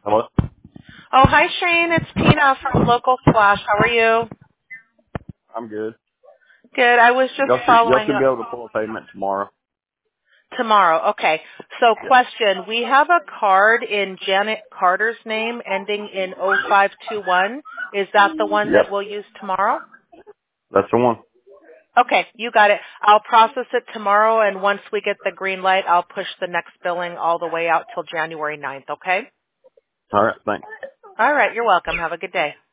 Hello? Oh, hi Shane. It's Tina from Local Flash. How are you? I'm good. Good. I was just Y'all following should be up able to pull a payment tomorrow. tomorrow. Okay. So Yeah. question. We have a card in Janet Carter's name ending in 0521. Is that the one that Yep. we'll use tomorrow? That's the one. Okay, you got it. I'll process it tomorrow, and once we get the green light, I'll push the next billing all the way out till January 9th, okay? All right. Thanks. All right, you're welcome. Have a good day.